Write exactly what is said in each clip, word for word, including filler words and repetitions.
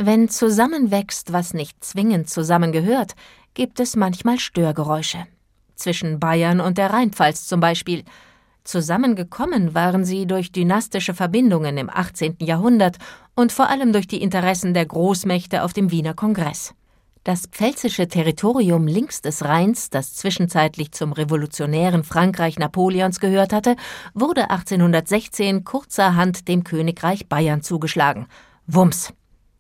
Wenn zusammenwächst, was nicht zwingend zusammengehört, gibt es manchmal Störgeräusche. Zwischen Bayern und der Rheinpfalz zum Beispiel. Zusammengekommen waren sie durch dynastische Verbindungen im achtzehnten Jahrhundert und vor allem durch die Interessen der Großmächte auf dem Wiener Kongress. Das pfälzische Territorium links des Rheins, das zwischenzeitlich zum revolutionären Frankreich Napoleons gehört hatte, wurde achtzehnhundertsechzehn kurzerhand dem Königreich Bayern zugeschlagen. Wumms!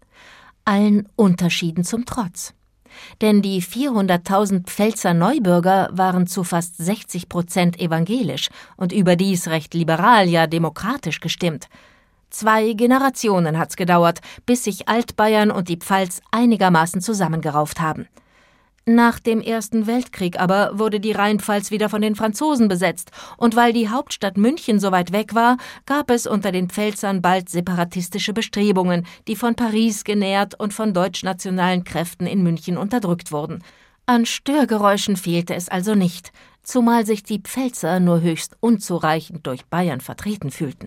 Allen Unterschieden zum Trotz. Denn die vierhunderttausend Pfälzer Neubürger waren zu fast sechzig Prozent evangelisch und überdies recht liberal, ja demokratisch gestimmt. Zwei Generationen hat's gedauert, bis sich Altbayern und die Pfalz einigermaßen zusammengerauft haben. Nach dem Ersten Weltkrieg aber wurde die Rheinpfalz wieder von den Franzosen besetzt, und weil die Hauptstadt München so weit weg war, gab es unter den Pfälzern bald separatistische Bestrebungen, die von Paris genährt und von deutschnationalen Kräften in München unterdrückt wurden. An Störgeräuschen fehlte es also nicht, zumal sich die Pfälzer nur höchst unzureichend durch Bayern vertreten fühlten.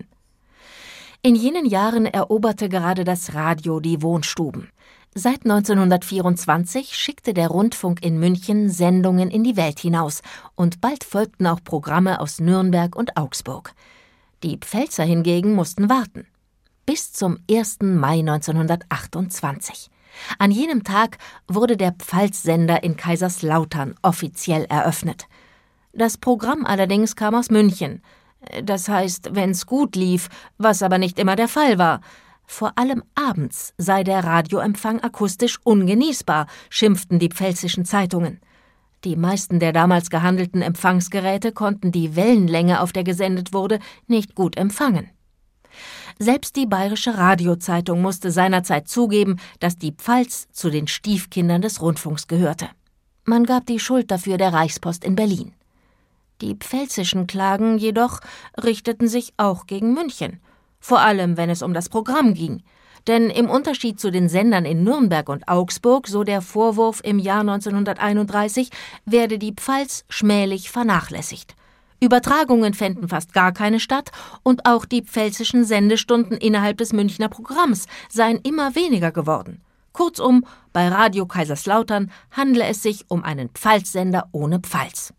In jenen Jahren eroberte gerade das Radio die Wohnstuben. Seit neunzehnhundertvierundzwanzig schickte der Rundfunk in München Sendungen in die Welt hinaus und bald folgten auch Programme aus Nürnberg und Augsburg. Die Pfälzer hingegen mussten warten. Bis zum ersten Mai neunzehnhundertachtundzwanzig. An jenem Tag wurde der Pfalzsender in Kaiserslautern offiziell eröffnet. Das Programm allerdings kam aus München. Das heißt, wenn's gut lief, was aber nicht immer der Fall war. Vor allem abends sei der Radioempfang akustisch ungenießbar, schimpften die pfälzischen Zeitungen. Die meisten der damals gehandelten Empfangsgeräte konnten die Wellenlänge, auf der gesendet wurde, nicht gut empfangen. Selbst die Bayerische Radiozeitung musste seinerzeit zugeben, dass die Pfalz zu den Stiefkindern des Rundfunks gehörte. Man gab die Schuld dafür der Reichspost in Berlin. Die pfälzischen Klagen jedoch richteten sich auch gegen München. Vor allem, wenn es um das Programm ging. Denn im Unterschied zu den Sendern in Nürnberg und Augsburg, so der Vorwurf im Jahr neunzehnhunderteinunddreißig, werde die Pfalz schmählich vernachlässigt. Übertragungen fänden fast gar keine statt und auch die pfälzischen Sendestunden innerhalb des Münchner Programms seien immer weniger geworden. Kurzum, bei Radio Kaiserslautern handle es sich um einen Pfalzsender ohne Pfalz.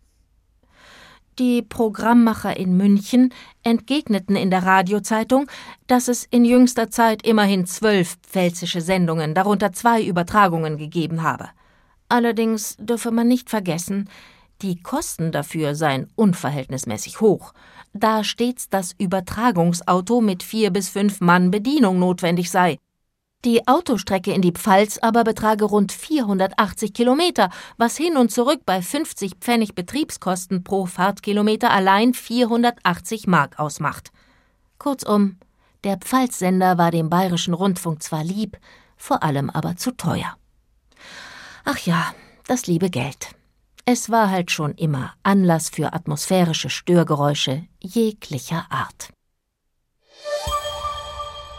Die Programmmacher in München entgegneten in der Radiozeitung, dass es in jüngster Zeit immerhin zwölf pfälzische Sendungen, darunter zwei Übertragungen, gegeben habe. Allerdings dürfe man nicht vergessen, die Kosten dafür seien unverhältnismäßig hoch, da stets das Übertragungsauto mit vier bis fünf Mann Bedienung notwendig sei. Die Autostrecke in die Pfalz aber betrage rund vierhundertachtzig Kilometer, was hin und zurück bei fünfzig Pfennig Betriebskosten pro Fahrtkilometer allein vierhundertachtzig Mark ausmacht. Kurzum, der Pfalzsender war dem Bayerischen Rundfunk zwar lieb, vor allem aber zu teuer. Ach ja, das liebe Geld. Es war halt schon immer Anlass für atmosphärische Störgeräusche jeglicher Art.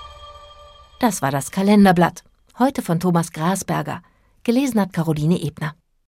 Das war das Kalenderblatt, heute von Thomas Grasberger. Gelesen hat Caroline Ebner.